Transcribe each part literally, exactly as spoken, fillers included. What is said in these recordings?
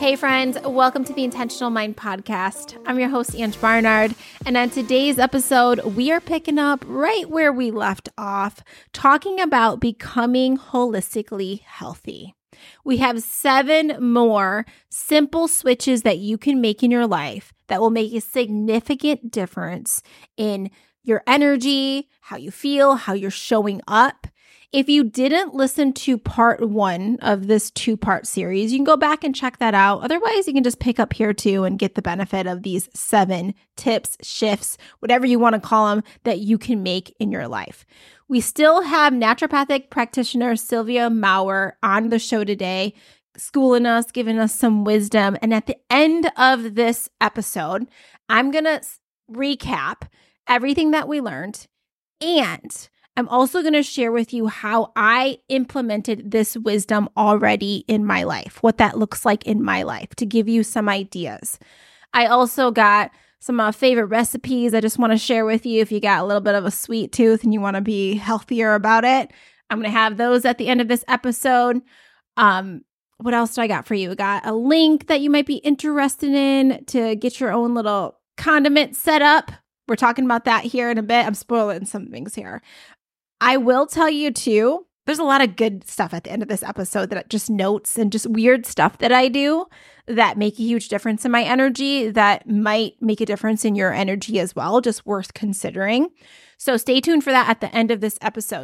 Hey friends, welcome to the Intentional Mind Podcast. I'm your host, Ange Barnard, and on today's episode, we are picking up right where we left off, talking about becoming holistically healthy. We have seven more simple switches that you can make in your life that will make a significant difference in your energy, how you feel, how you're showing up. If you didn't listen to part one of this two-part series, you can go back and check that out. Otherwise, you can just pick up here too and get the benefit of these seven tips, shifts, whatever you want to call them, that you can make in your life. We still have naturopathic practitioner Sylvia Maurer on the show today, schooling us, giving us some wisdom. And at the end of this episode, I'm going to recap everything that we learned, and I'm also going to share with you how I implemented this wisdom already in my life, what that looks like in my life, to give you some ideas. I also got some uh, favorite recipes I just want to share with you if you got a little bit of a sweet tooth and you want to be healthier about it. I'm going to have those at the end of this episode. Um, what else do I got for you? I got a link that you might be interested in to get your own little condiment set up. We're talking about that here in a bit. I'm spoiling some things here. I will tell you too, there's a lot of good stuff at the end of this episode, that just notes and just weird stuff that I do that make a huge difference in my energy, that might make a difference in your energy as well, just worth considering. So stay tuned for that at the end of this episode.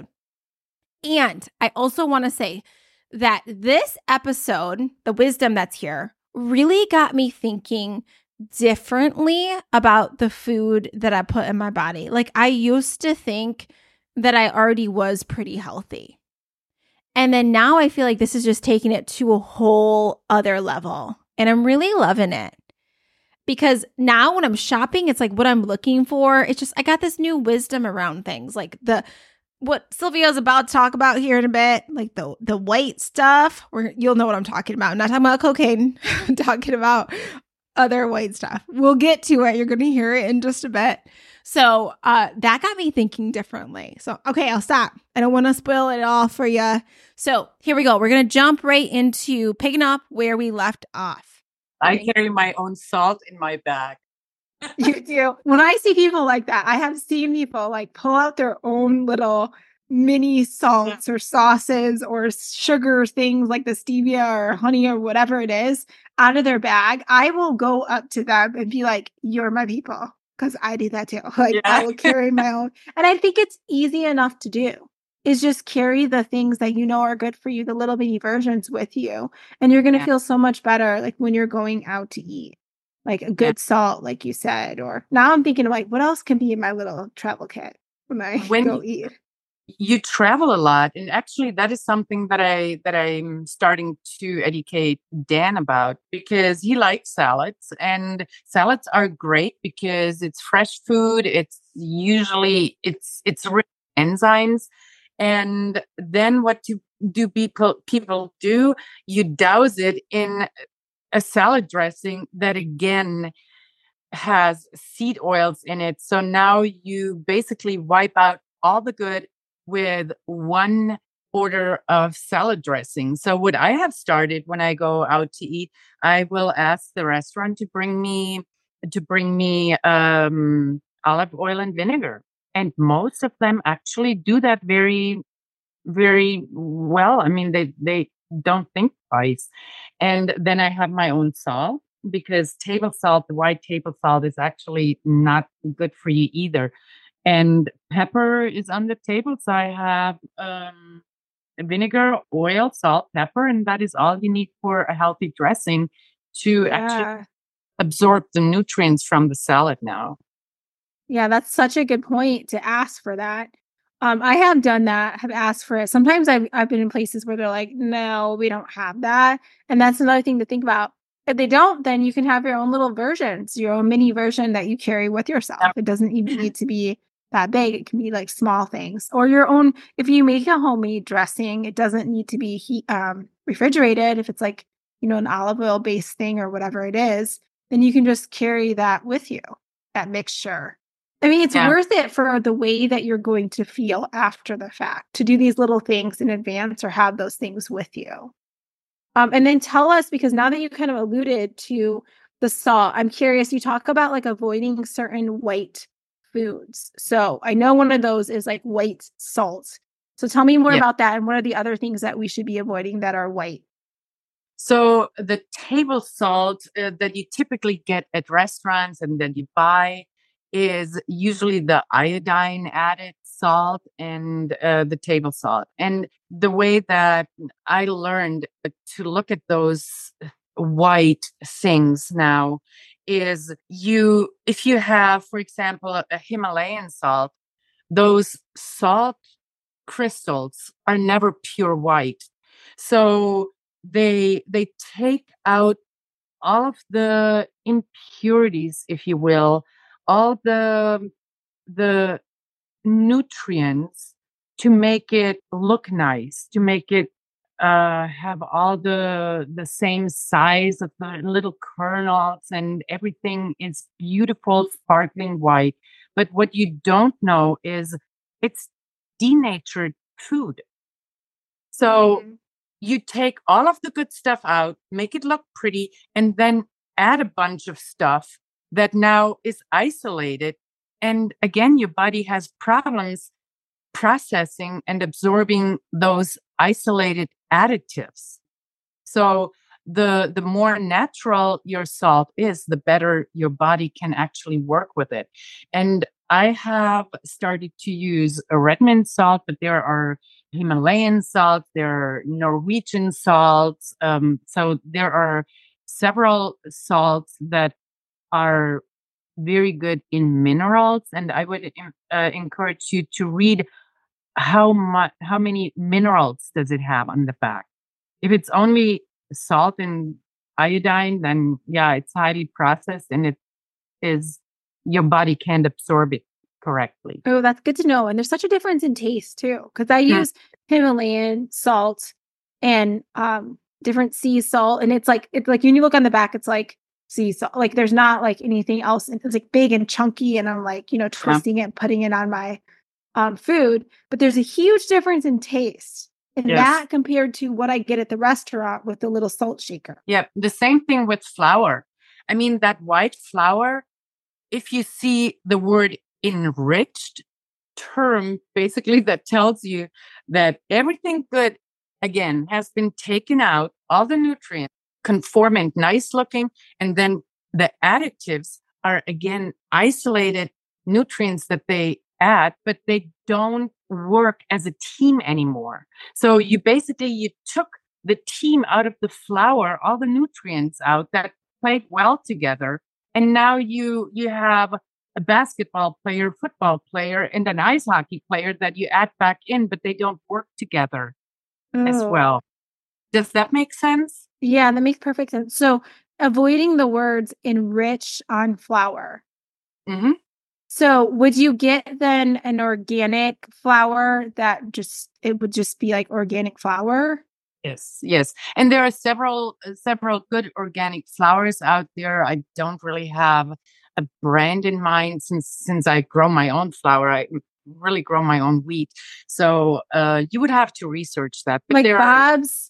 And I also want to say that this episode, the wisdom that's here, really got me thinking differently about the food that I put in my body. Like, I used to think that I already was pretty healthy. And then now I feel like this is just taking it to a whole other level. And I'm really loving it. Because now when I'm shopping, it's like what I'm looking for. It's just, I got this new wisdom around things. Like the, what Sylvia's about to talk about here in a bit, like the, the white stuff, where you'll know what I'm talking about. I'm not talking about cocaine. I'm talking about other white stuff. We'll get to it. You're going to hear it in just a bit. So uh, that got me thinking differently. So, okay, I'll stop. I don't want to spoil it all for you. So here we go. We're going to jump right into picking up where we left off. I carry my own salt in my bag. You do. When I see people like that, I have seen people like pull out their own little mini salts or sauces or sugar things like the stevia or honey or whatever it is out of their bag. I will go up to them and be like, "You're my people." Because I do that too. Like, yeah. I will carry my own. And I think it's easy enough to do, is just carry the things that you know are good for you, the little mini versions with you. And you're going to yeah. feel so much better like when you're going out to eat. Like a good yeah. salt, like you said. Or now I'm thinking of like, what else can be in my little travel kit when I when go eat? You travel a lot, and actually that is something that I that I'm starting to educate Dan about, because he likes salads, and salads are great because it's fresh food. It's usually it's it's rich in enzymes, and then what do do people people do? You douse it in a salad dressing that again has seed oils in it. So now you basically wipe out all the good with one order of salad dressing. So what I have started when I go out to eat, I will ask the restaurant to bring me to bring me um, olive oil and vinegar. And most of them actually do that very, very well. I mean, they they don't think twice. And then I have my own salt, because table salt, the white table salt, is actually not good for you either. And pepper is on the table. So I have um, vinegar, oil, salt, pepper, and that is all you need for a healthy dressing to yeah. actually absorb the nutrients from the salad now. Yeah, that's such a good point to ask for that. Um, I have done that, have asked for it. Sometimes I've, I've been in places where they're like, no, we don't have that. And that's another thing to think about. If they don't, then you can have your own little versions, your own mini version that you carry with yourself. Yep. It doesn't even need to be that big. It can be like small things, or your own. If you make a homemade dressing, it doesn't need to be heat, um, refrigerated. If it's like, you know, an olive oil based thing or whatever it is, then you can just carry that with you, that mixture. I mean, it's yeah. worth it for the way that you're going to feel after the fact, to do these little things in advance or have those things with you. Um, and then tell us, because now that you kind of alluded to the salt, I'm curious, you talk about like avoiding certain white foods. So I know one of those is like white salt. So tell me more Yeah. about that. And what are the other things that we should be avoiding that are white? So the table salt uh, that you typically get at restaurants and that you buy is usually the iodine added salt and uh, the table salt. And the way that I learned to look at those white things now is you, if you have, for example, a, a Himalayan salt, those salt crystals are never pure white. So they they take out all of the impurities, if you will, all the the nutrients to make it look nice, to make it uh, have all the the same size of the little kernels, and everything is beautiful, sparkling white. But what you don't know is it's denatured food. So Mm-hmm. you take all of the good stuff out, make it look pretty, and then add a bunch of stuff that now is isolated. And again, your body has problems processing and absorbing those isolated additives. So the the more natural your salt is, the better your body can actually work with it. And I have started to use a Redmond salt, but there are Himalayan salts, there are Norwegian salts. Um, so there are several salts that are very good in minerals. And I would uh, encourage you to read how much, how many minerals does it have on the back. If it's only salt and iodine, then yeah, it's highly processed and it is, your body can't absorb it correctly. Oh, that's good to know. And there's such a difference in taste too, because I Mm. use Himalayan salt and um different sea salt, and it's like it's like when you look on the back, it's like sea salt. Like there's not like anything else. It's like big and chunky, and I'm like you know twisting it, and putting it on my um food. But there's a huge difference in taste in Yes. that compared to what I get at the restaurant with the little salt shaker. Yeah. The same thing with flour. I mean, that white flour, if you see the word enriched term, basically that tells you that everything good, again, has been taken out, all the nutrients, conformant, nice looking, and then the additives are again isolated nutrients that they add, but they don't work as a team anymore. So you basically, you took the team out of the flour, all the nutrients out that played well together. And now you, you have a basketball player, football player, and an ice hockey player that you add back in, but they don't work together as Oh. well. Does that make sense? Yeah, that makes perfect sense. So avoiding the words enrich on flour. Mm-hmm. So would you get then an organic flour that just it would just be like organic flour? Yes, yes. And there are several uh, several good organic flours out there. I don't really have a brand in mind since since I grow my own flour. I really grow my own wheat. So uh, you would have to research that. But Like there are, Bob's?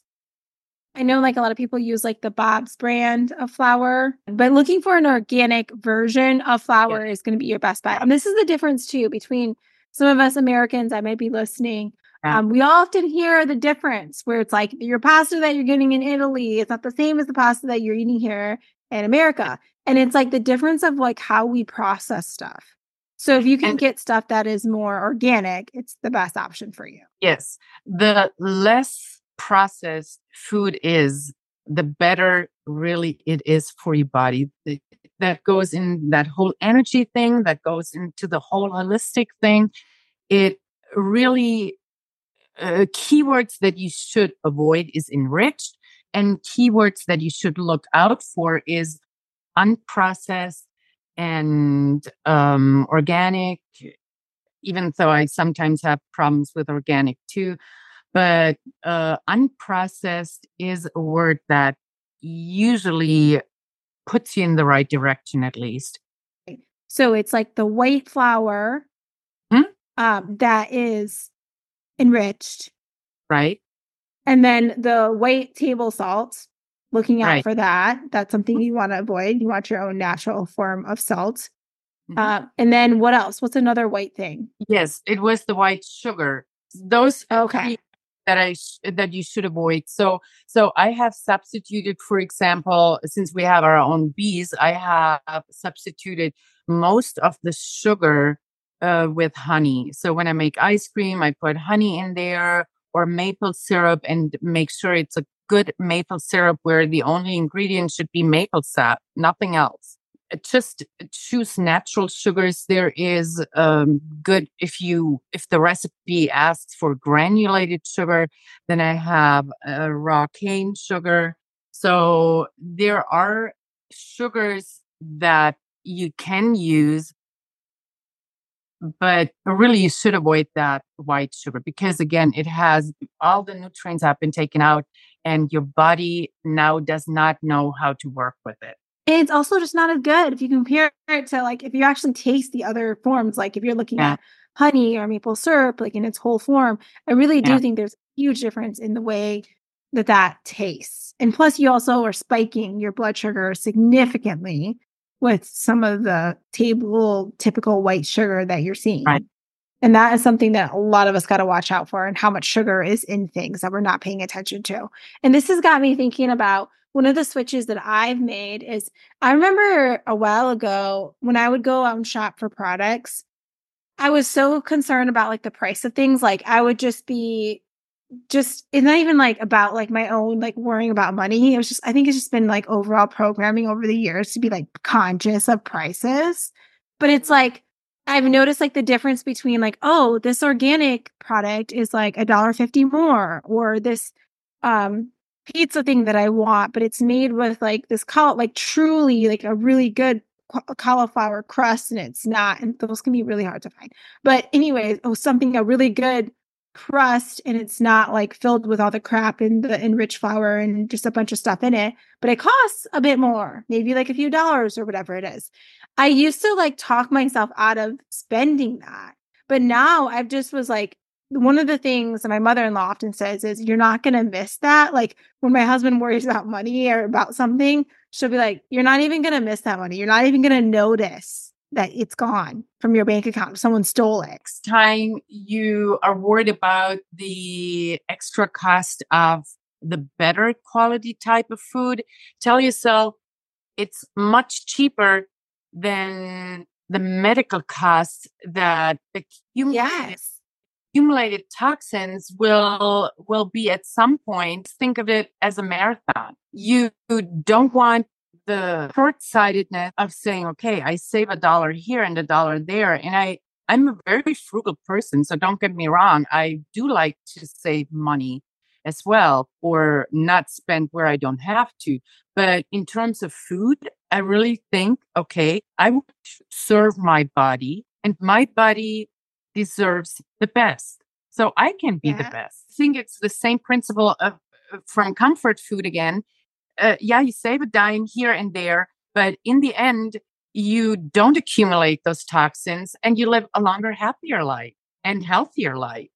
I know like a lot of people use like the Bob's brand of flour, but looking for an organic version of flour yeah, is going to be your best bet. And this is the difference too between some of us Americans that might be listening. yeah. Um, we often hear the difference where it's like your pasta that you're getting in Italy, it's not the same as the pasta that you're eating here in America. And it's like the difference of like how we process stuff. So if you can And get stuff that is more organic, it's the best option for you. yes, the less processed food is, the better really it is for your body. Th- That goes in that whole energy thing, that goes into the whole holistic thing. It really, uh, keywords that you should avoid is enriched, and keywords that you should look out for is unprocessed and um, organic, even though I sometimes have problems with organic too. But uh, unprocessed is a word that usually puts you in the right direction, at least. So it's like the white flour Hmm? um, that is enriched. Right? And then the white table salt, looking out Right. for that. That's something you want to avoid. You want your own natural form of salt. Mhm. Uh, and then what else? What's another white thing? Yes, it was the white sugar. Those are Okay. three that I sh- that you should avoid. So so I have substituted, for example, since we have our own bees, I have substituted most of the sugar uh, with honey. So when I make ice cream, I put honey in there or maple syrup and make sure it's a good maple syrup where the only ingredient should be maple sap, nothing else. Uh, Just choose natural sugars. There is um, good if you if the recipe asks for granulated sugar, then I have uh, raw cane sugar. So there are sugars that you can use, but really you should avoid that white sugar because again, it has all the nutrients have been taken out, and your body now does not know how to work with it. And it's also just not as good if you compare it to like if you actually taste the other forms, like if you're looking Yeah, at honey or maple syrup, like in its whole form, I really yeah, do think there's a huge difference in the way that that tastes. And plus, you also are spiking your blood sugar significantly with some of the table typical white sugar that you're right. seeing. And that is something that a lot of us got to watch out for and how much sugar is in things that we're not paying attention to. And this has got me thinking about one of the switches that I've made is I remember a while ago when I would go out and shop for products, I was so concerned about like the price of things. Like I would just be just it's not even like about like my own like worrying about money. It was just I think it's just been like overall programming over the years to be like conscious of prices. But it's like I've noticed like the difference between like, oh, this organic product is like a dollar fifty more, or this um pizza thing that I want, but it's made with like this col like truly like a really good ca- cauliflower crust, and it's not, and those can be really hard to find. But anyways, oh, something a really good crust and it's not like filled with all the crap and the enriched flour and just a bunch of stuff in it, but it costs a bit more, maybe like a few dollars or whatever it is. I used to like talk myself out of spending that, but now I've just was like, one of the things that my mother-in-law often says is you're not going to miss that. Like when my husband worries about money or about something, she'll be like, you're not even going to miss that money. You're not even going to notice that it's gone from your bank account. Someone stole it. Time you are worried about the extra cost of the better quality type of food, tell yourself it's much cheaper than the medical costs that accumulated Yes. accumulated toxins will will be at some point. Think of it as a marathon. You don't want the short-sightedness of saying, okay, I save a dollar here and a dollar there. And I, I'm a very frugal person. So don't get me wrong. I do like to save money as well or not spend where I don't have to. But in terms of food, I really think, okay, I want to serve my body and my body deserves the best. So I can be the Yeah. best. I think it's the same principle of from comfort food again. Uh, yeah, you save a dime here and there, but in the end, you don't accumulate those toxins and you live a longer, happier life and healthier life.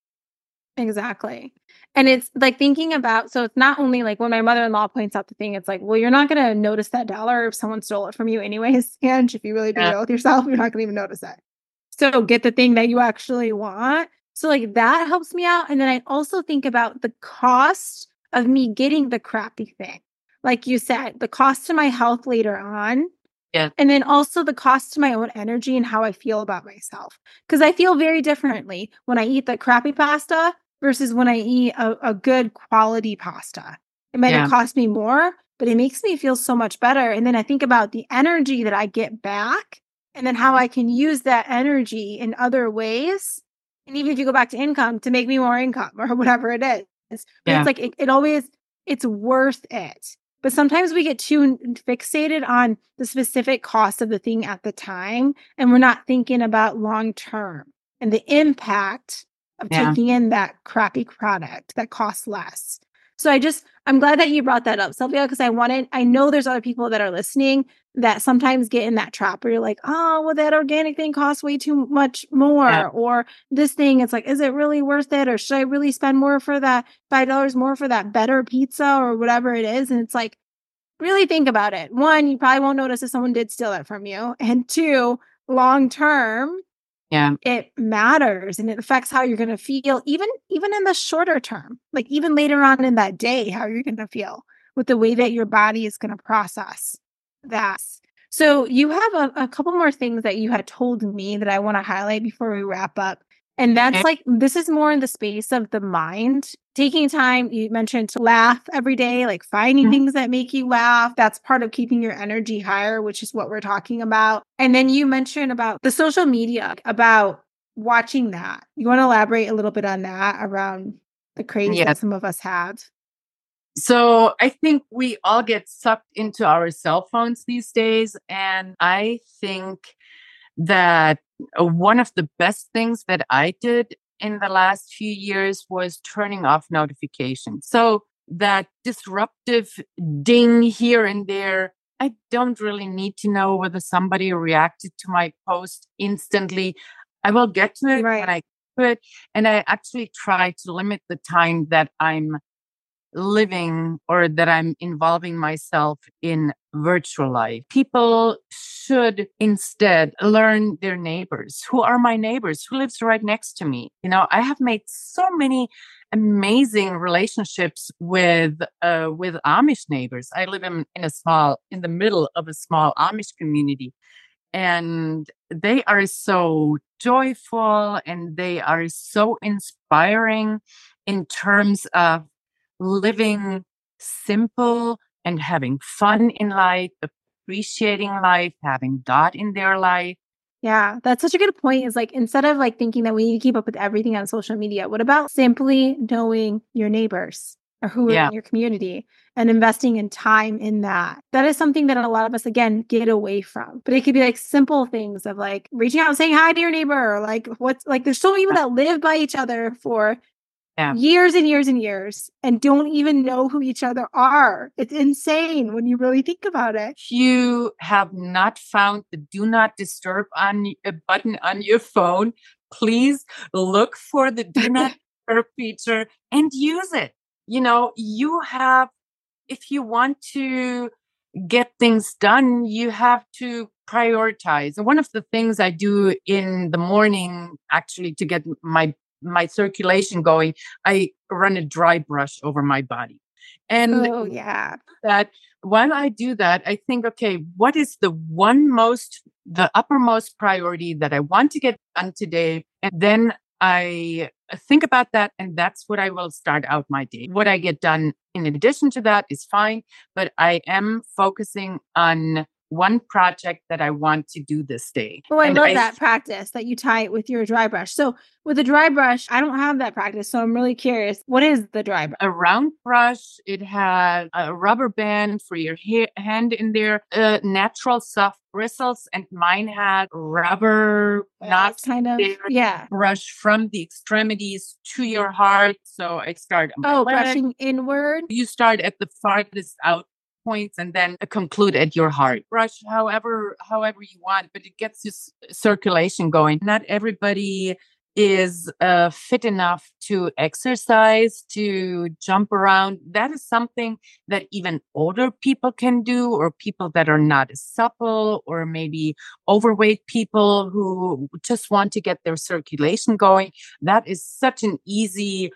Exactly. And it's like thinking about, so it's not only like when my mother-in-law points out the thing, it's like, well, you're not going to notice that dollar if someone stole it from you anyways. And if you really be Yeah. real with yourself, you're not going to even notice that. So get the thing that you actually want. So like that helps me out. And then I also think about the cost of me getting the crappy thing. Like you said, the cost to my health later on. Yeah. And then also the cost to my own energy and how I feel about myself. Because I feel very differently when I eat the crappy pasta versus when I eat a, a good quality pasta. It might have Yeah. cost me more, but it makes me feel so much better. And then I think about the energy that I get back and then how I can use that energy in other ways. And even if you go back to income to make me more income or whatever it is. But Yeah. it's like, it, it always, it's worth it. But sometimes we get too fixated on the specific cost of the thing at the time, and we're not thinking about long term and the impact of Yeah. taking in that crappy product that costs less. So I just, I'm glad that you brought that up, Sylvia, because I wanted, I know there's other people that are listening that sometimes get in that trap where you're like, oh, well, that organic thing costs way too much more. Yeah. Or this thing, it's like, is it really worth it? Or should I really spend more for that five dollars more for that better pizza or whatever it is? And it's like, really think about it. One, you probably won't notice if someone did steal it from you. And two, long term, Yeah. it matters and it affects how you're going to feel, even even in the shorter term, like even later on in that day, how you're going to feel with the way that your body is going to process that. So you have a, a couple more things that you had told me that I want to highlight before we wrap up. And that's Okay. like, this is more in the space of the mind. Taking time, you mentioned to laugh every day, like finding Mhm. things that make you laugh. That's part of keeping your energy higher, which is what we're talking about. And then you mentioned about the social media, about watching that. You want to elaborate a little bit on that around the craze Yeah. that some of us have? So I think we all get sucked into our cell phones these days. And I think that uh, one of the best things that I did in the last few years was turning off notifications. So that disruptive ding here and there, I don't really need to know whether somebody reacted to my post instantly. I will get to it Right. when I get to it. And I actually try to limit the time that I'm living or that I'm involving myself in virtual life. People should instead learn their neighbors. Who are my neighbors? Who lives right next to me? You know, I have made so many amazing relationships with uh, with Amish neighbors. I live in, in a small, in the middle of a small Amish community. And they are so joyful and they are so inspiring in terms of living simple and having fun in life, appreciating life, having God in their life. Yeah, that's such a good point. Is like, instead of like thinking that we need to keep up with everything on social media, what about simply knowing your neighbors or who are Yeah. in your community and investing in time in that? That is something that a lot of us, again, get away from. But it could be like simple things of like reaching out and saying hi to your neighbor, or like what's like, there's so many people that live by each other for Yeah. years and years and years and don't even know who each other are. It's insane when you really think about it. If you have not found the do not disturb on a button on your phone, please look for the do not disturb feature and use it. You know, you have, if you want to get things done, you have to prioritize. One of the things I do in the morning, actually, to get my my circulation going, I run a dry brush over my body. And Oh, yeah. that while I do that, I think, okay, what is the one most, the uppermost priority that I want to get done today? And then I think about that, and that's what I will start out my day. What I get done in addition to that is fine, but I am focusing on one project that I want to do this day. Oh, I And love I- that practice that you tie it with your dry brush. So with a dry brush, I don't have that practice. So I'm really curious. What is the dry brush? A round brush, it has a rubber band for your ha- hand in there, uh, natural soft bristles, and mine had rubber knots kind of, there. yeah. Brush from the extremities to your heart. So I start on my Oh, leg. brushing inward. You start at the farthest out points and then conclude at your heart. Brush however however you want, but it gets your s- circulation going. Not everybody is uh, fit enough to exercise, to jump around. That is something that even older people can do, or people that are not as supple, or maybe overweight people who just want to get their circulation going. That is such an easy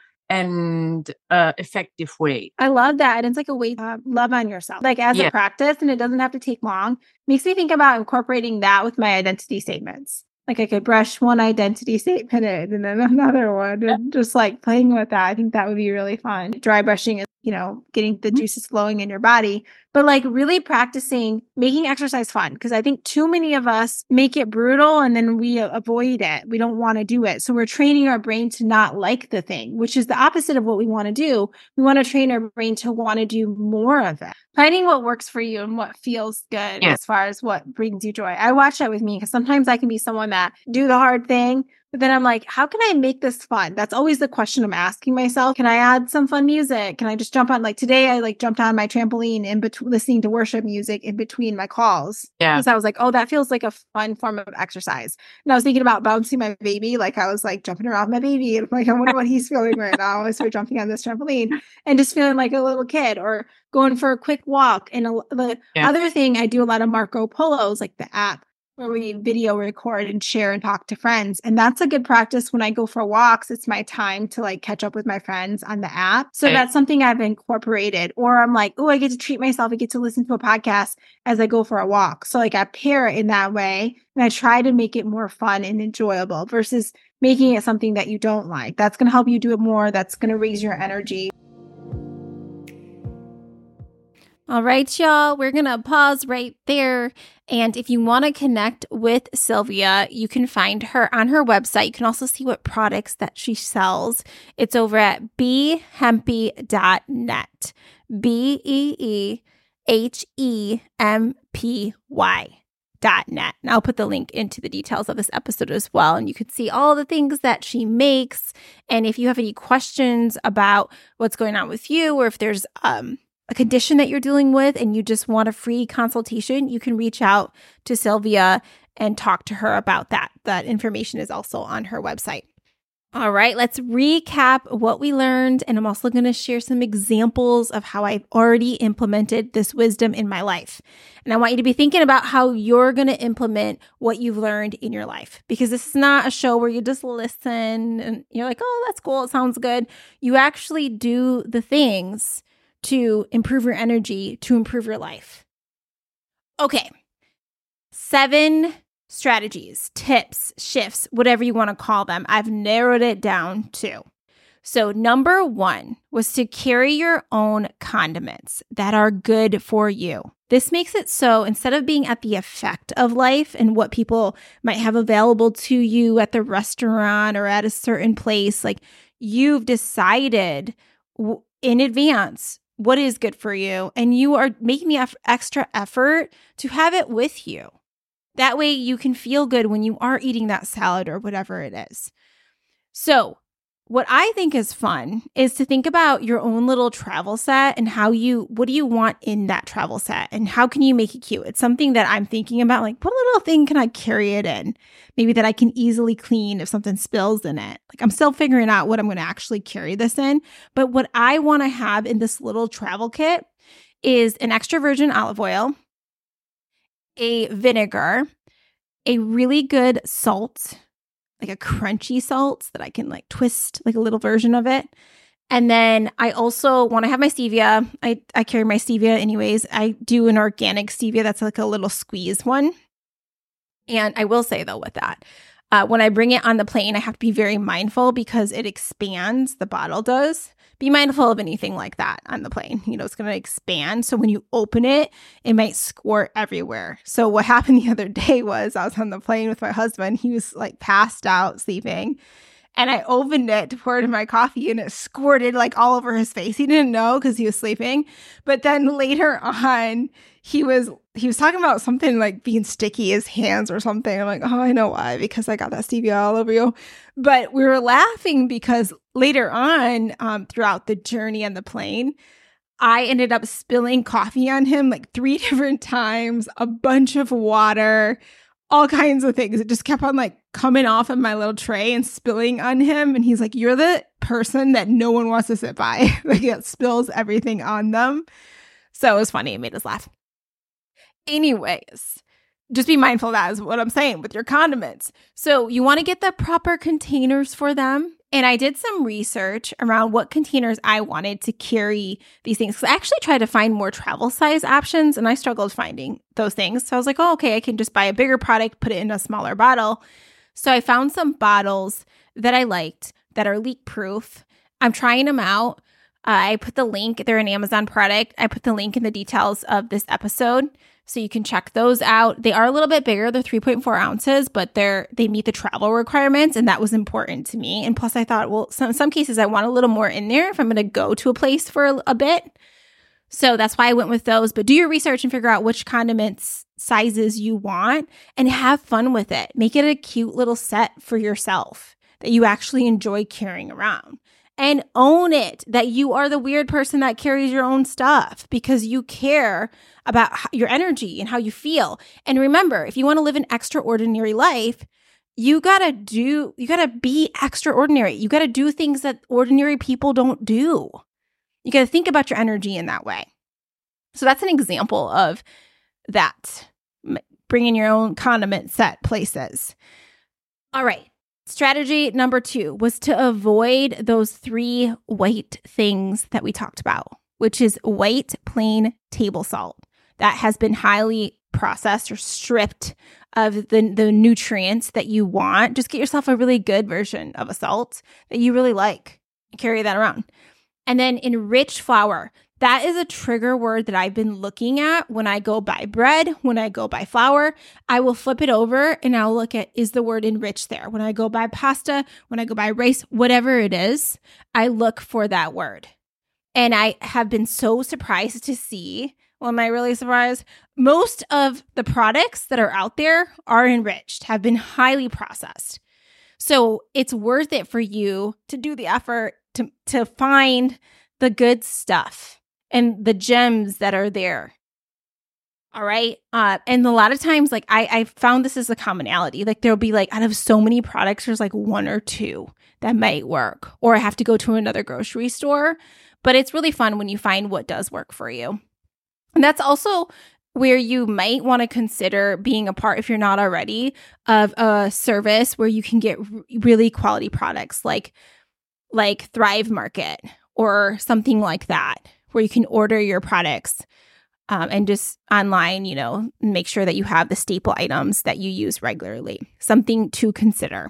and uh, effective way. I love that. And it's like a way to uh, love on yourself, like as Yeah. a practice, and it doesn't have to take long. Makes me think about incorporating that with my identity statements. Like I could brush one identity statement in and then another one, and just like playing with that. I think that would be really fun. Dry brushing is, you know, getting the Mhm. juices flowing in your body, but like really practicing making exercise fun. Because I think too many of us make it brutal and then we avoid it. We don't want to do it. So we're training our brain to not like the thing, which is the opposite of what we want to do. We want to train our brain to want to do more of it. Finding what works for you and what feels good Yeah. as far as what brings you joy. I watch that with me because sometimes I can be someone that do the hard thing, But then I'm like, how can I make this fun? That's always the question I'm asking myself. Can I add some fun music? Can I just jump on? Like today, I like jumped on my trampoline in between listening to worship music in between my calls. Yeah. Because I was like, oh, that feels like a fun form of exercise. And I was thinking about bouncing my baby. Like I was like jumping around my baby. And I'm like, I wonder what he's feeling right now. So we're jumping on this trampoline and just feeling like a little kid, or going for a quick walk. And a, the Yeah. other thing, I do a lot of Marco Polos, like the app, where we video record and share and talk to friends. And that's a good practice when I go for walks. It's my time to like catch up with my friends on the app. So Right. that's something I've incorporated. Or I'm like, oh, I get to treat myself. I get to listen to a podcast as I go for a walk. So like I pair it in that way. And I try to make it more fun and enjoyable versus making it something that you don't like. That's going to help you do it more. That's going to raise your energy. All right, y'all, we're going to pause right there. And if you want to connect with Sylvia, you can find her on her website. You can also see what products that she sells. It's over at bee hempy dot net. B E E H E M P Y dot net. And I'll put the link into the details of this episode as well. And you can see all the things that she makes. And if you have any questions about what's going on with you, or if there's um a condition that you're dealing with and you just want a free consultation, you can reach out to Sylvia and talk to her about that. That information is also on her website. All right, let's recap what we learned. And I'm also going to share some examples of how I've already implemented this wisdom in my life. And I want you to be thinking about how you're going to implement what you've learned in your life, because this is not a show where you just listen and you're like, oh, that's cool. It sounds good. You actually do the things to improve your energy, to improve your life. Okay. Seven strategies, tips, shifts, whatever you want to call them. I've narrowed it down to. So number one was to carry your own condiments that are good for you. This makes it so instead of being at the effect of life and what people might have available to you at the restaurant or at a certain place, like you've decided w- in advance what is good for you, and you are making the eff- extra effort to have it with you. That way you can feel good when you are eating that salad or whatever it is. So what I think is fun is to think about your own little travel set and how you, what do you want in that travel set and how can you make it cute? It's something that I'm thinking about, like what little thing can I carry it in? Maybe that I can easily clean if something spills in it. Like I'm still figuring out what I'm going to actually carry this in. But what I want to have in this little travel kit is an extra virgin olive oil, a vinegar, a really good salt, like a crunchy salt that I can like twist like a little version of it. And then I also want to have my stevia. I, I carry my stevia anyways. I do an organic stevia that's like a little squeeze one. And I will say though with that, uh, when I bring it on the plane, I have to be very mindful because it expands, the bottle does. Be mindful of anything like that on the plane. You know, it's going to expand. So when you open it, it might squirt everywhere. So what happened the other day was I was on the plane with my husband. He was like passed out sleeping. And I opened it to pour it in my coffee and it squirted like all over his face. He didn't know because he was sleeping. But then later on, he was he was talking about something like being sticky, his hands or something. I'm like, oh, I know why, because I got that stevia all over you. But we were laughing because later on, um, throughout the journey on the plane, I ended up spilling coffee on him like three different times, a bunch of water, all kinds of things. It just kept on like coming off of my little tray and spilling on him. And he's like, you're the person that no one wants to sit by. Like it spills everything on them. So it was funny. It made us laugh. Anyways, just be mindful of that is what I'm saying with your condiments. So you want to get the proper containers for them. And I did some research around what containers I wanted to carry these things. So I actually tried to find more travel size options and I struggled finding those things. So I was like, oh, okay, I can just buy a bigger product, put it in a smaller bottle. So I found some bottles that I liked that are leak proof. I'm trying them out. Uh, I put the link, they're an Amazon product. I put the link in the details of this episode. So you can check those out. They are a little bit bigger. They're three point four ounces, but they're they meet the travel requirements, and that was important to me. And plus I thought, well, some, in some cases I want a little more in there if I'm going to go to a place for a, a bit. So that's why I went with those. But do your research and figure out which condiments sizes you want and have fun with it. Make it a cute little set for yourself that you actually enjoy carrying around. And own it that you are the weird person that carries your own stuff because you care about your energy and how you feel. And remember, if you want to live an extraordinary life, you gotta do, you gotta be extraordinary. You gotta do things that ordinary people don't do. You gotta think about your energy in that way. So that's an example of that. Bringing your own condiment set places. All right. Strategy number two was to avoid those three white things that we talked about, which is white plain table salt that has been highly processed or stripped of the, the nutrients that you want. Just get yourself a really good version of a salt that you really like and carry that around. And then enriched flour. That is a trigger word that I've been looking at when I go buy bread, when I go buy flour. I will flip it over and I'll look at, is the word enriched there? When I go buy pasta, when I go buy rice, whatever it is, I look for that word. And I have been so surprised to see, well, am I really surprised? Most of the products that are out there are enriched, have been highly processed. So it's worth it for you to do the effort to, to find the good stuff and the gems that are there. All right. Uh, and a lot of times, like I, I found this as a commonality. Like there'll be like, out of so many products, there's like one or two that might work, or I have to go to another grocery store. But it's really fun when you find what does work for you. And that's also where you might want to consider being a part, if you're not already, of a service where you can get r- really quality products like, like Thrive Market or something like that, where you can order your products um, and just online, you know, make sure that you have the staple items that you use regularly. Something to consider.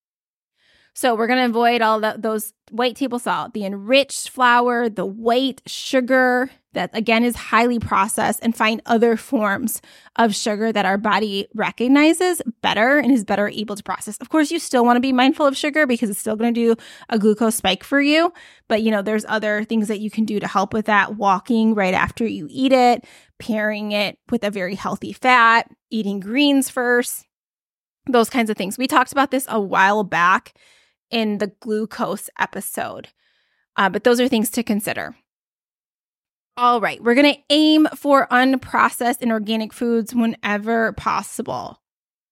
So we're going to avoid all the, those white table salt, the enriched flour, the white sugar that, again, is highly processed, and find other forms of sugar that our body recognizes better and is better able to process. Of course, you still want to be mindful of sugar because it's still going to do a glucose spike for you. But, you know, there's other things that you can do to help with that. Walking right after you eat it, pairing it with a very healthy fat, eating greens first, those kinds of things. We talked about this a while back in the glucose episode. Uh, but those are things to consider. All right, we're going to aim for unprocessed and organic foods whenever possible.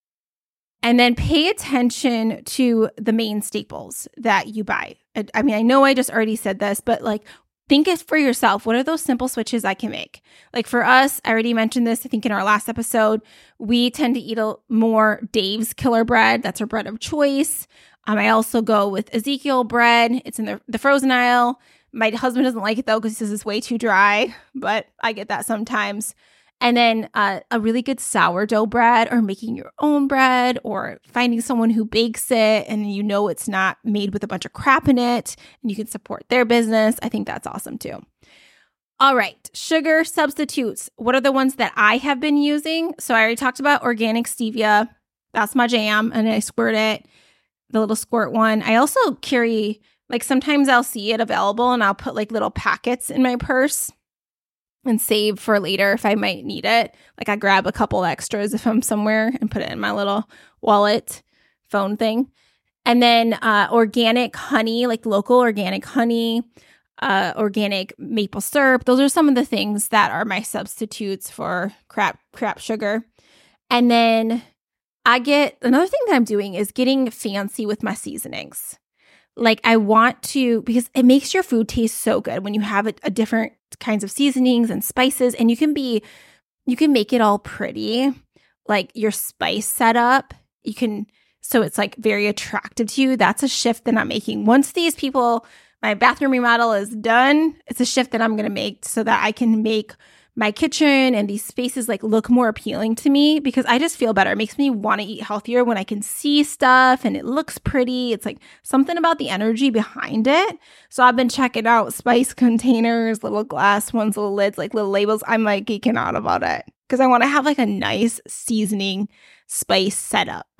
And then pay attention to the main staples that you buy. I, I mean, I know I just already said this, but like, think it for yourself. What are those simple switches I can make? Like for us, I already mentioned this, I think in our last episode, we tend to eat a more Dave's Killer Bread. That's our bread of choice. Um, I also go with Ezekiel bread. It's in the, the frozen aisle. My husband doesn't like it though because he says it's way too dry, but I get that sometimes. And then uh, a really good sourdough bread, or making your own bread, or finding someone who bakes it and you know it's not made with a bunch of crap in it and you can support their business. I think that's awesome too. All right, sugar substitutes. What are the ones that I have been using? So I already talked about organic stevia. That's my jam, and I squirt it, the little squirt one. I also carry, like sometimes I'll see it available and I'll put like little packets in my purse and save for later if I might need it. Like I grab a couple extras if I'm somewhere and put it in my little wallet phone thing. And then uh, organic honey, like local organic honey, uh, organic maple syrup. Those are some of the things that are my substitutes for crap, crap sugar. And then I get, another thing that I'm doing is getting fancy with my seasonings. Like I want to, because it makes your food taste so good when you have a, a different kinds of seasonings and spices, and you can be, you can make it all pretty, like your spice setup. You can, so it's like very attractive to you. That's a shift that I'm making. Once these people, my bathroom remodel is done, it's a shift that I'm going to make so that I can make my kitchen and these spaces like look more appealing to me, because I just feel better. It makes me want to eat healthier when I can see stuff and it looks pretty. It's like something about the energy behind it. So I've been checking out spice containers, little glass ones, little lids, like little labels. I'm like geeking out about it because I want to have like a nice seasoning spice setup,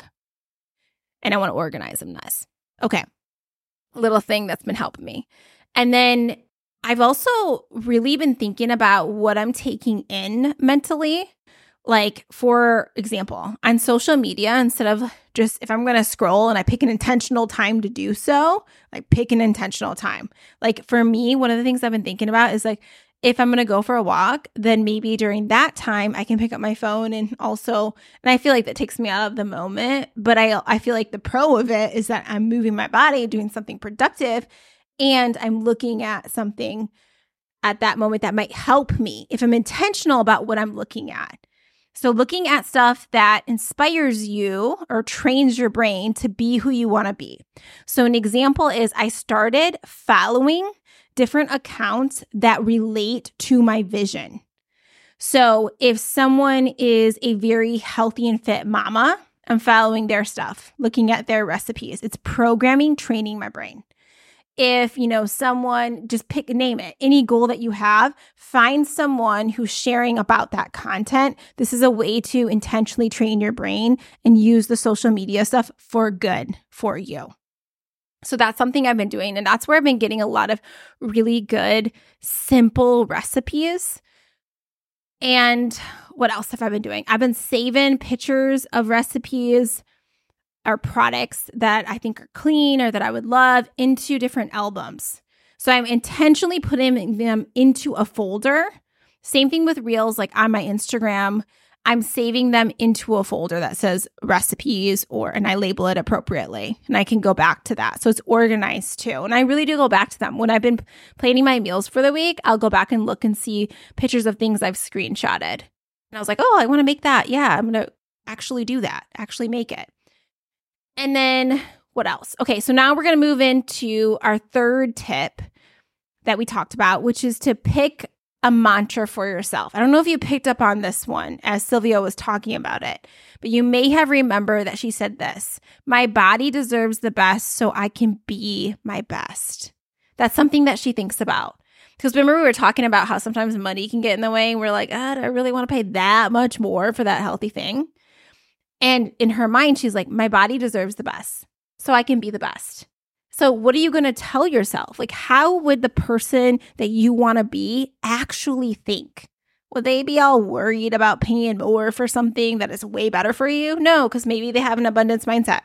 and I want to organize them nice. Okay. Little thing that's been helping me. And then I've also really been thinking about what I'm taking in mentally. Like, for example, on social media, instead of just if I'm going to scroll and I pick an intentional time to do so, like pick an intentional time. Like for me, one of the things I've been thinking about is like, if I'm going to go for a walk, then maybe during that time I can pick up my phone and also, and I feel like that takes me out of the moment, but I I feel like the pro of it is that I'm moving my body, doing something productive, and I'm looking at something at that moment that might help me if I'm intentional about what I'm looking at. So looking at stuff that inspires you or trains your brain to be who you want to be. So an example is I started following different accounts that relate to my vision. So if someone is a very healthy and fit mama, I'm following their stuff, looking at their recipes. It's programming, training my brain. If, you know, someone, just pick, name it, any goal that you have, find someone who's sharing about that content. This is a way to intentionally train your brain and use the social media stuff for good for you. So that's something I've been doing. And that's where I've been getting a lot of really good, simple recipes. And what else have I been doing? I've been saving pictures of recipes or products that I think are clean or that I would love into different albums. So I'm intentionally putting them into a folder. Same thing with Reels, like on my Instagram, I'm saving them into a folder that says recipes or, and I label it appropriately and I can go back to that. So it's organized too. And I really do go back to them. When I've been planning my meals for the week, I'll go back and look and see pictures of things I've screenshotted. And I was like, oh, I want to make that. Yeah, I'm going to actually do that, actually make it. And then what else? Okay, so now we're going to move into our third tip that we talked about, which is to pick a mantra for yourself. I don't know if you picked up on this one as Sylvia was talking about it, but you may have remembered that she said this: my body deserves the best so I can be my best. That's something that she thinks about. Because remember we were talking about how sometimes money can get in the way and we're like, oh, do I really want to pay that much more for that healthy thing? And in her mind, she's like, my body deserves the best so I can be the best. So what are you going to tell yourself? Like, how would the person that you want to be actually think? Would they be all worried about paying more for something that is way better for you? No, because maybe they have an abundance mindset.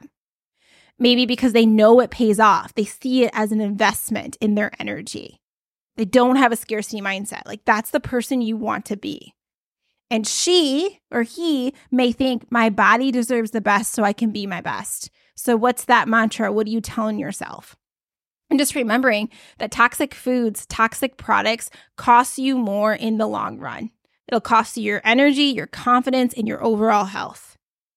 Maybe because they know it pays off. They see it as an investment in their energy. They don't have a scarcity mindset. Like, that's the person you want to be. And she or he may think my body deserves the best so I can be my best. So what's that mantra? What are you telling yourself? And just remembering that toxic foods, toxic products cost you more in the long run. It'll cost you your energy, your confidence, and your overall health.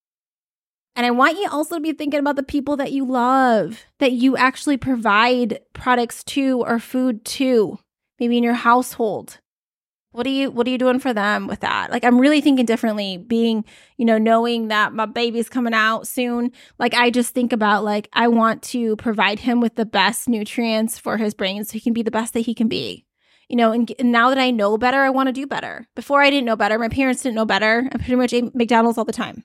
And I want you also to be thinking about the people that you love, that you actually provide products to or food to, maybe in your household. What are you, what are you doing for them with that? Like, I'm really thinking differently, being, you know, knowing that my baby's coming out soon. Like, I just think about, like, I want to provide him with the best nutrients for his brain so he can be the best that he can be. You know, and, and now that I know better, I want to do better. Before I didn't know better. My parents didn't know better. I pretty much ate McDonald's all the time.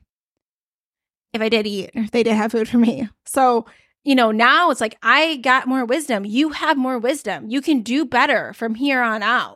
If I did eat, if they did have food for me. So, you know, now it's like, I got more wisdom. You have more wisdom. You can do better from here on out.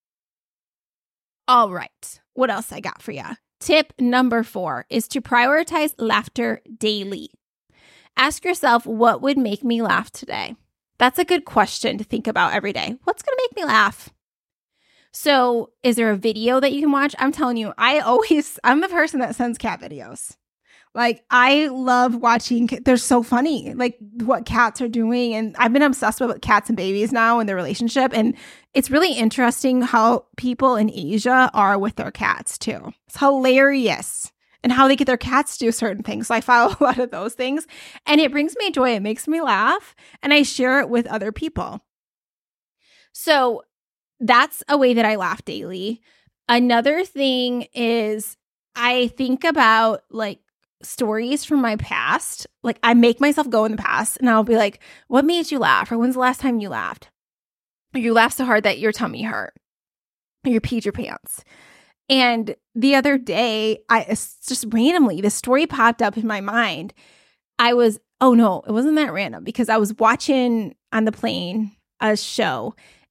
All right, what else I got for you? Tip number four is to prioritize laughter daily. Ask yourself, what would make me laugh today? That's a good question to think about every day. What's going to make me laugh? So is there a video that you can watch? I'm telling you, I always, I'm the person that sends cat videos. Like, I love watching, they're so funny, like what cats are doing. And I've been obsessed with cats and babies now and their relationship. And it's really interesting how people in Asia are with their cats too. It's hilarious. And how they get their cats to do certain things. So I follow a lot of those things. And it brings me joy. It makes me laugh. And I share it with other people. So that's a way that I laugh daily. Another thing is I think about like stories from my past. Like, I make myself go in the past and I'll be like, what made you laugh? Or when's the last time you laughed? Or you laughed so hard that your tummy hurt. Or you peed your pants. And the other day, I just randomly, this story popped up in my mind. I was, oh no, it wasn't that random because I was watching on the plane a show.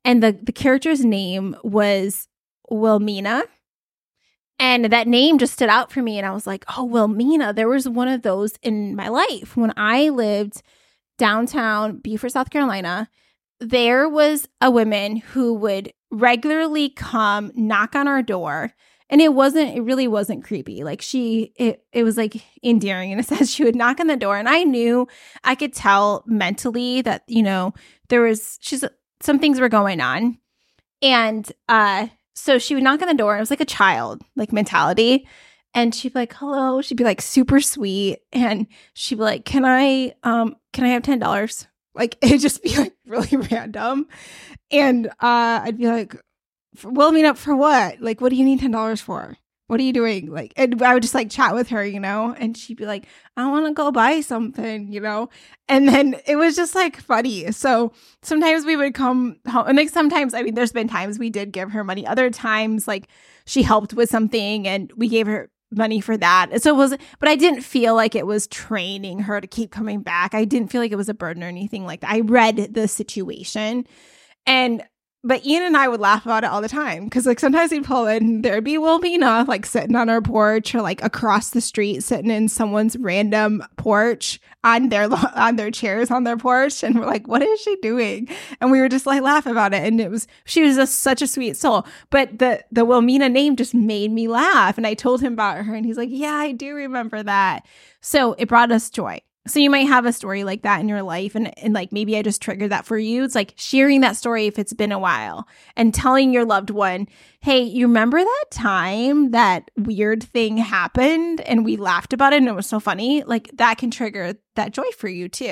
And the, the character's name was Wilmina. And that name just stood out for me. And I was like, oh, Wilmina, there was one of those in my life. When I lived downtown Beaufort, South Carolina, there was a woman who would regularly come knock on our door. And it wasn't, it really wasn't creepy. Like she, it, it was like endearing in a sense. She would knock on the door and I knew, I could tell mentally that, you know, there was, she's, some things were going on. And, uh, so she would knock on the door. It was like a child, like mentality. And she'd be like, hello. She'd be like super sweet. And she'd be like, can I, um, can I have ten dollars? Like it'd just be like really random. And, uh, I'd be like, well, meet up for what? Like, what do you need ten dollars for? What are you doing? Like, and I would just like chat with her, you know, and she'd be like, I want to go buy something, you know, and then it was just like funny. So sometimes we would come home and like sometimes, I mean, there's been times we did give her money. Other times, like she helped with something and we gave her money for that. So it was, but I didn't feel like it was training her to keep coming back. I didn't feel like it was a burden or anything like that. I read the situation and But Ian and I would laugh about it all the time because, like, sometimes we'd pull in, there'd be Wilmina, like, sitting on our porch or, like, across the street, sitting in someone's random porch on their on their chairs on their porch. And we're like, what is she doing? And we were just, like, laugh about it. And it was, she was just such a sweet soul. But the, the Wilmina name just made me laugh. And I told him about her and he's like, yeah, I do remember that. So it brought us joy. So you might have a story like that in your life and, and like maybe I just triggered that for you. It's like sharing that story if it's been a while and telling your loved one, hey, you remember that time that weird thing happened and we laughed about it and it was so funny? Like that can trigger that joy for you too.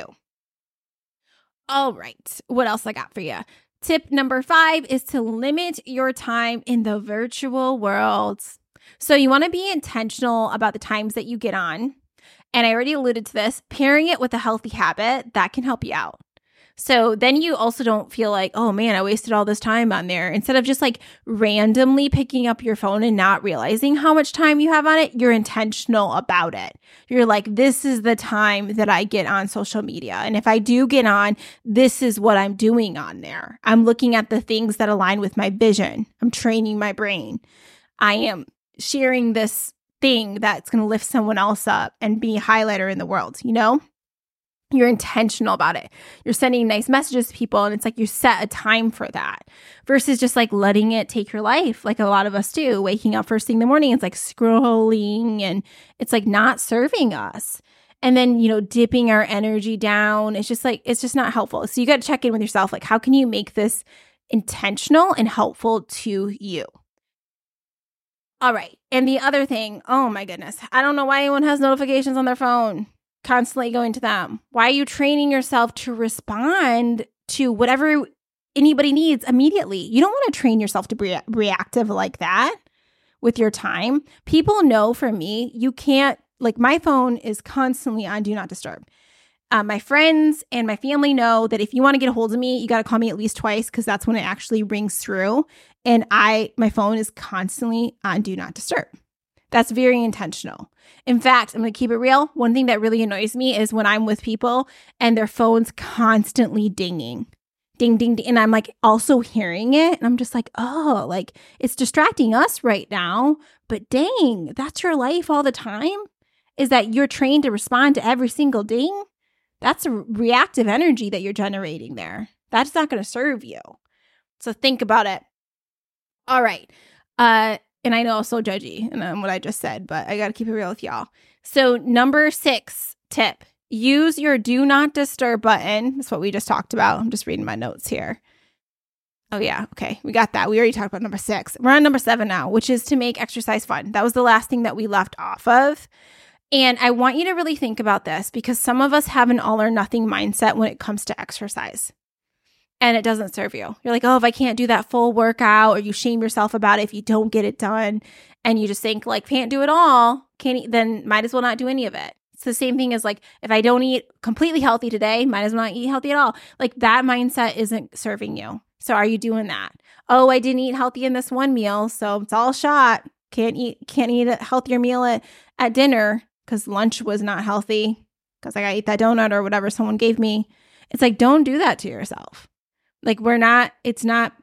All right. What else I got for you? Tip number five is to limit your time in the virtual world. So you want to be intentional about the times that you get on. And I already alluded to this, pairing it with a healthy habit, that can help you out. So then you also don't feel like, oh man, I wasted all this time on there. Instead of just like randomly picking up your phone and not realizing how much time you have on it, you're intentional about it. You're like, this is the time that I get on social media. And if I do get on, this is what I'm doing on there. I'm looking at the things that align with my vision. I'm training my brain. I am sharing this thing that's going to lift someone else up and be a highlighter in the world, you know? You're intentional about it. You're sending nice messages to people and it's like you set a time for that versus just like letting it take your life like a lot of us do. Waking up first thing in the morning, it's like scrolling and it's like not serving us. And then, you know, dipping our energy down. It's just like, it's just not helpful. So you got to check in with yourself. Like, how can you make this intentional and helpful to you? All right. And the other thing, oh my goodness, I don't know why anyone has notifications on their phone, constantly going to them. Why are you training yourself to respond to whatever anybody needs immediately? You don't want to train yourself to be reactive like that with your time. People know for me, you can't, like my phone is constantly on Do Not Disturb. Uh, my friends and my family know that if you want to get a hold of me, you got to call me at least twice because that's when it actually rings through. And I, my phone is constantly on Do Not Disturb. That's very intentional. In fact, I'm going to keep it real. One thing that really annoys me is when I'm with people and their phone's constantly dinging. Ding, ding, ding. And I'm like also hearing it. And I'm just like, oh, like it's distracting us right now. But dang, that's your life all the time? Is that you're trained to respond to every single ding? That's a reactive energy that you're generating there. That's not going to serve you. So think about it. All right. Uh, and I know I'm so judgy and um, what I just said, but I got to keep it real with y'all. So number six tip, use your Do Not Disturb button. That's what we just talked about. I'm just reading my notes here. Oh, yeah. Okay. We got that. We already talked about number six. We're on number seven now, which is to make exercise fun. That was the last thing that we left off of. And I want you to really think about this because some of us have an all or nothing mindset when it comes to exercise. And it doesn't serve you. You're like, oh, if I can't do that full workout, or you shame yourself about it if you don't get it done. And you just think like, can't do it all, can't eat, then might as well not do any of it. It's the same thing as like, if I don't eat completely healthy today, might as well not eat healthy at all. Like that mindset isn't serving you. So are you doing that? Oh, I didn't eat healthy in this one meal, so it's all shot. Can't eat, can't eat a healthier meal at, at dinner because lunch was not healthy because I got to eat that donut or whatever someone gave me. It's like, don't do that to yourself. Like we're not, it's not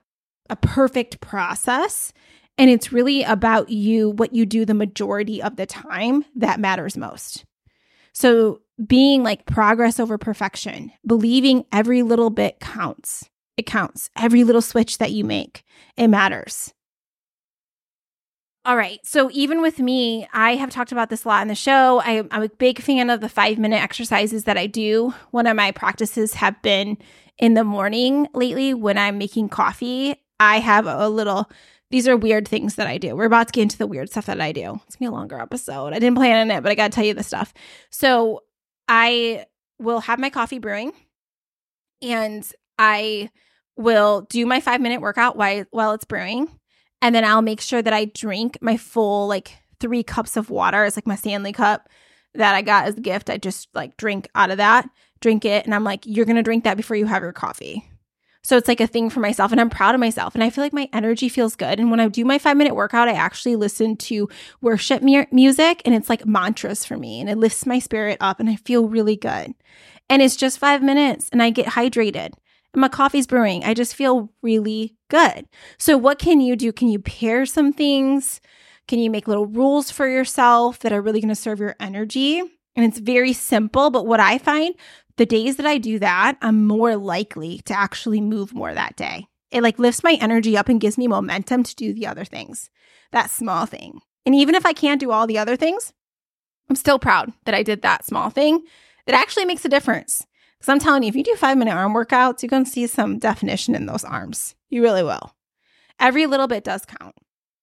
a perfect process. And it's really about you, what you do the majority of the time that matters most. So being like progress over perfection, believing every little bit counts. It counts. Every little switch that you make, it matters. All right. So even with me, I have talked about this a lot in the show. I, I'm a big fan of the five minute exercises that I do. One of my practices have been in the morning lately when I'm making coffee. I have a little, these are weird things that I do. We're about to get into the weird stuff that I do. It's going to be a longer episode. I didn't plan on it, but I got to tell you this stuff. So I will have my coffee brewing and I will do my five minute workout while, while it's brewing. And then I'll make sure that I drink my full like three cups of water. It's like my Stanley cup that I got as a gift. I just like drink out of that, drink it. And I'm like, you're going to drink that before you have your coffee. So it's like a thing for myself and I'm proud of myself. And I feel like my energy feels good. And when I do my five minute workout, I actually listen to worship mu- music and it's like mantras for me and it lifts my spirit up and I feel really good. And it's just five minutes and I get hydrated. And my coffee's brewing. I just feel really good. So what can you do? Can you pair some things? Can you make little rules for yourself that are really going to serve your energy? And it's very simple. But what I find, the days that I do that, I'm more likely to actually move more that day. It like lifts my energy up and gives me momentum to do the other things. That small thing. And even if I can't do all the other things, I'm still proud that I did that small thing that actually makes a difference. Because I'm telling you, if you do five minute arm workouts, you're going to see some definition in those arms. You really will. Every little bit does count.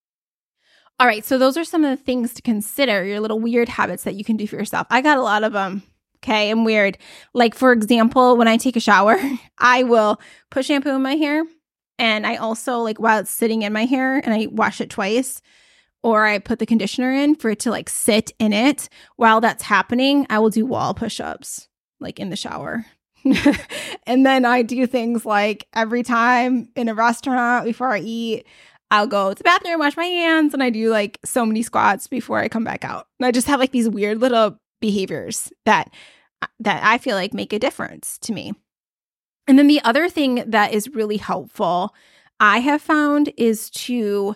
All right. So those are some of the things to consider, your little weird habits that you can do for yourself. I got a lot of them. Okay. I'm weird. Like, for example, when I take a shower, I will put shampoo in my hair. And I also, like, while it's sitting in my hair and I wash it twice, or I put the conditioner in for it to like sit in it. While that's happening, I will do wall push-ups. Like in the shower. And then I do things like every time in a restaurant before I eat, I'll go to the bathroom, wash my hands, and I do like so many squats before I come back out. And I just have like these weird little behaviors that that I feel like make a difference to me. And then the other thing that is really helpful, I have found, is to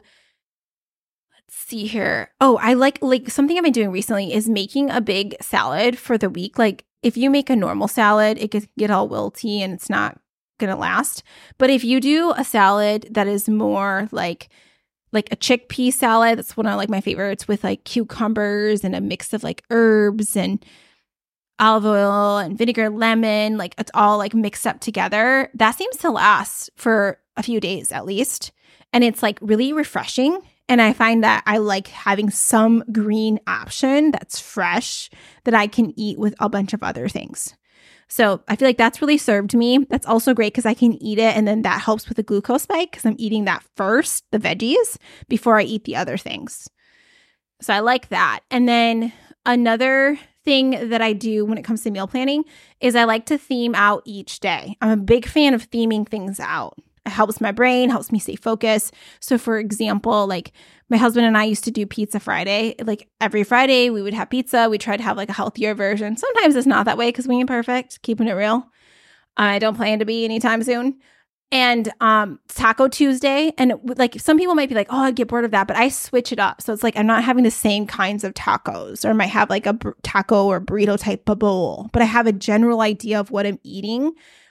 see here. Oh, I like like something I've been doing recently is making a big salad for the week. Like if you make a normal salad, it can get all wilty and it's not going to last. But if you do a salad that is more like like a chickpea salad, that's one of like my favorites, with like cucumbers and a mix of like herbs and olive oil and vinegar, lemon, like it's all like mixed up together. That seems to last for a few days at least. And it's like really refreshing. And I find that I like having some green option that's fresh that I can eat with a bunch of other things. So I feel like that's really served me. That's also great because I can eat it and then that helps with the glucose spike because I'm eating that first, the veggies, before I eat the other things. So I like that. And then another thing that I do when it comes to meal planning is I like to theme out each day. I'm a big fan of theming things out. It helps my brain, helps me stay focused. So for example, like my husband and I used to do Pizza Friday. Like every Friday we would have pizza. We try to have like a healthier version. Sometimes it's not that way because we ain't perfect, keeping it real. I don't plan to be anytime soon. And um, Taco Tuesday. And like some people might be like, oh, I'd get bored of that. But I switch it up. So it's like I'm not having the same kinds of tacos, or I might have like a bur- taco or burrito type of bowl. But I have a general idea of what I'm eating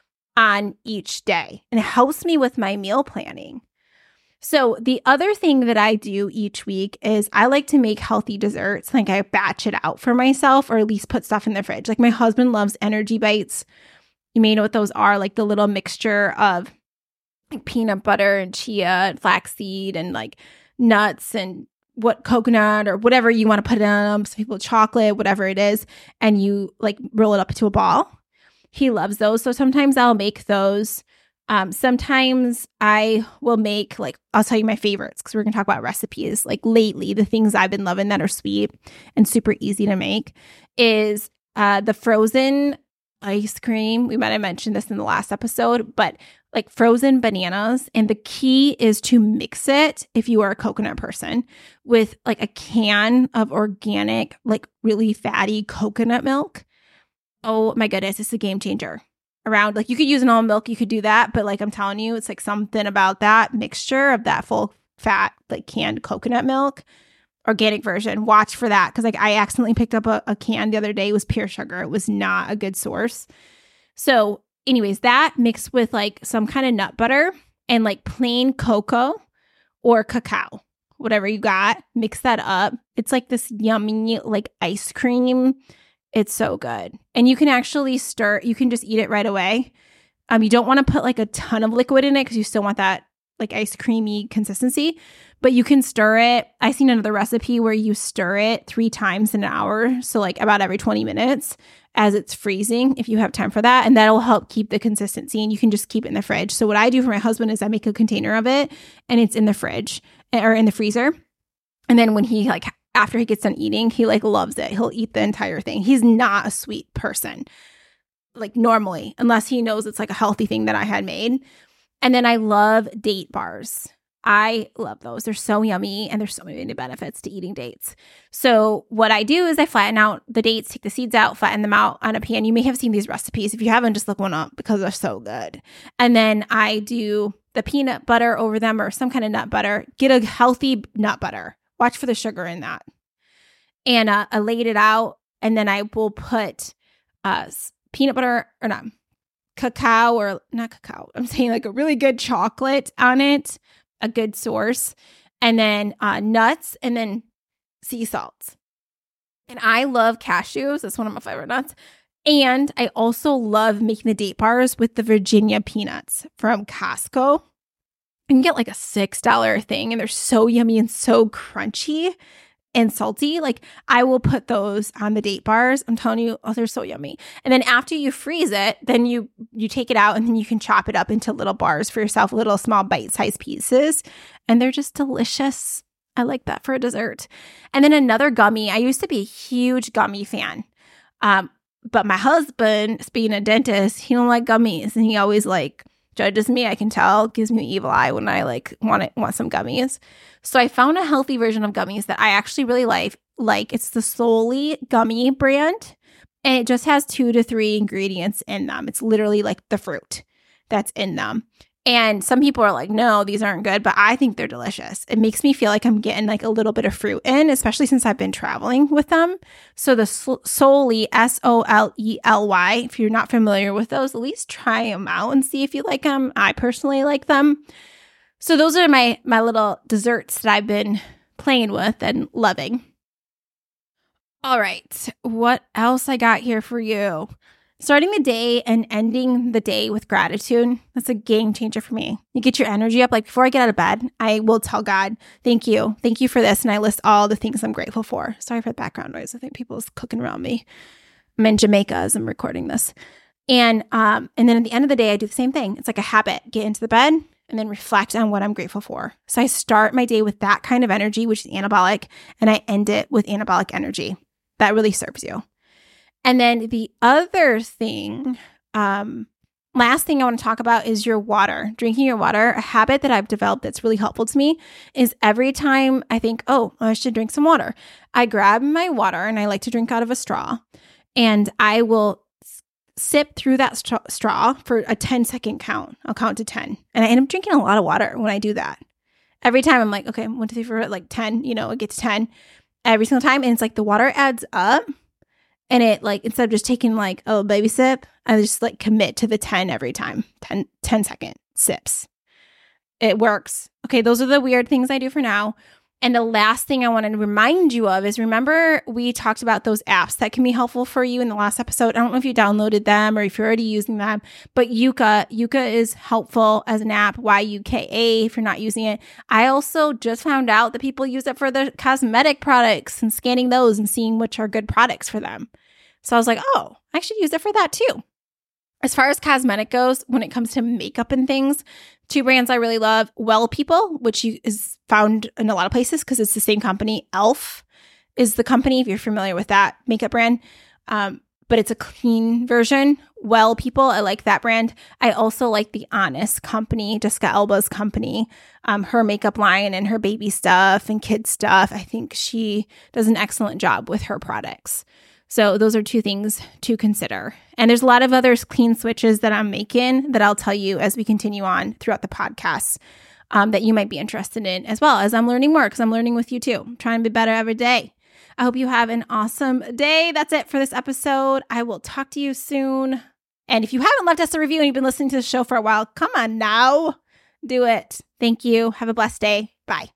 on each day. And it helps me with my meal planning. So the other thing that I do each week is I like to make healthy desserts. Like I batch it out for myself, or at least put stuff in the fridge. Like my husband loves Energy Bites. You may know what those are, like the little mixture of like peanut butter and chia and flaxseed and like nuts and what coconut or whatever you want to put in them. Some people chocolate, whatever it is. And you like roll it up into a ball. He loves those. So sometimes I'll make those. Um, sometimes I will make, like, I'll tell you my favorites because we're going to talk about recipes. Like lately, the things I've been loving that are sweet and super easy to make is uh, the frozen ice cream. We might have mentioned this in the last episode, but like frozen bananas. And the key is to mix it, if you are a coconut person, with like a can of organic, like really fatty coconut milk. Oh my goodness, it's a game changer. around. Like you could use an almond milk, you could do that, but like I'm telling you, it's like something about that mixture of that full fat, like canned coconut milk, organic version. Watch for that because like I accidentally picked up a, a can the other day. It was pure sugar. It was not a good source. So anyways, that mixed with like some kind of nut butter and like plain cocoa or cacao, whatever you got, mix that up. It's like this yummy like ice cream. It's so good. And you can actually stir, you can just eat it right away. Um, you don't want to put like a ton of liquid in it because you still want that like ice creamy consistency, but you can stir it. I seen another recipe where you stir it three times in an hour. So like about every twenty minutes as it's freezing, if you have time for that. And that'll help keep the consistency and you can just keep it in the fridge. So what I do for my husband is I make a container of it and it's in the fridge or in the freezer. And then when he like, after he gets done eating, he like loves it. He'll eat the entire thing. He's not a sweet person, like normally, unless he knows it's like a healthy thing that I had made. And then I love date bars. I love those. They're so yummy and there's so many benefits to eating dates. So what I do is I flatten out the dates, take the seeds out, flatten them out on a pan. You may have seen these recipes. If you haven't, just look one up because they're so good. And then I do the peanut butter over them or some kind of nut butter. Get a healthy nut butter. Watch for the sugar in that. And uh, I laid it out and then I will put uh, peanut butter or not cacao or not cacao. I'm saying like a really good chocolate on it, a good source, and then uh, nuts and then sea salt. And I love cashews. That's one of my favorite nuts. And I also love making the date bars with the Virginia peanuts from Costco. You can get like a six dollar thing and they're so yummy and so crunchy and salty. Like I will put those on the date bars. I'm telling you, oh, they're so yummy. And then after you freeze it, then you you take it out and then you can chop it up into little bars for yourself, little small bite-sized pieces. And they're just delicious. I like that for a dessert. And then another gummy. I used to be a huge gummy fan. Um, but my husband, being a dentist, he don't like gummies. And he always like judges me, I can tell, gives me evil eye when I like want it, want some gummies. So I found a healthy version of gummies that I actually really like. Like it's the Solely Gummy brand, and it just has two to three ingredients in them. It's literally like the fruit that's in them. And some people are like, no, these aren't good, but I think they're delicious. It makes me feel like I'm getting like a little bit of fruit in, especially since I've been traveling with them. So the Solely, S O L E L Y, if you're not familiar with those, at least try them out and see if you like them. I personally like them. So those are my, my little desserts that I've been playing with and loving. All right, what else I got here for you? Starting the day and ending the day with gratitude, that's a game changer for me. You get your energy up. Like before I get out of bed, I will tell God, thank you. Thank you for this. And I list all the things I'm grateful for. Sorry for the background noise. I think people is cooking around me. I'm in Jamaica as I'm recording this. And um, and then at the end of the day, I do the same thing. It's like a habit. Get into the bed and then reflect on what I'm grateful for. So I start my day with that kind of energy, which is anabolic, and I end it with anabolic energy. That really serves you. And then the other thing, um, last thing I want to talk about is your water, drinking your water. A habit that I've developed that's really helpful to me is every time I think, oh, I should drink some water, I grab my water and I like to drink out of a straw and I will s- sip through that st- straw for a ten second count. I'll count to ten. And I end up drinking a lot of water when I do that. Every time I'm like, okay, one, two, three, four, like ten, you know, I get to ten every single time. And it's like the water adds up. And it like, instead of just taking like a baby sip, I just like commit to the ten every time, ten, ten second sips. It works. Okay, those are the weird things I do for now. And the last thing I want to remind you of is remember we talked about those apps that can be helpful for you in the last episode. I don't know if you downloaded them or if you're already using them, but Yuka, Yuka is helpful as an app, Y U K A if you're not using it. I also just found out that people use it for their cosmetic products and scanning those and seeing which are good products for them. So I was like, oh, I should use it for that too. As far as cosmetic goes, when it comes to makeup and things, two brands I really love, Well People, which you, is found in a lot of places because it's the same company. e l f is the company, if you're familiar with that makeup brand, um, but it's a clean version. Well People, I like that brand. I also like the Honest company, Jessica Alba's company, um, her makeup line and her baby stuff and kid stuff. I think she does an excellent job with her products. So those are two things to consider. And there's a lot of other clean switches that I'm making that I'll tell you as we continue on throughout the podcast um, that you might be interested in, as well as I'm learning more because I'm learning with you too. I'm trying to be better every day. I hope you have an awesome day. That's it for this episode. I will talk to you soon. And if you haven't left us a review and you've been listening to the show for a while, come on now, do it. Thank you. Have a blessed day. Bye.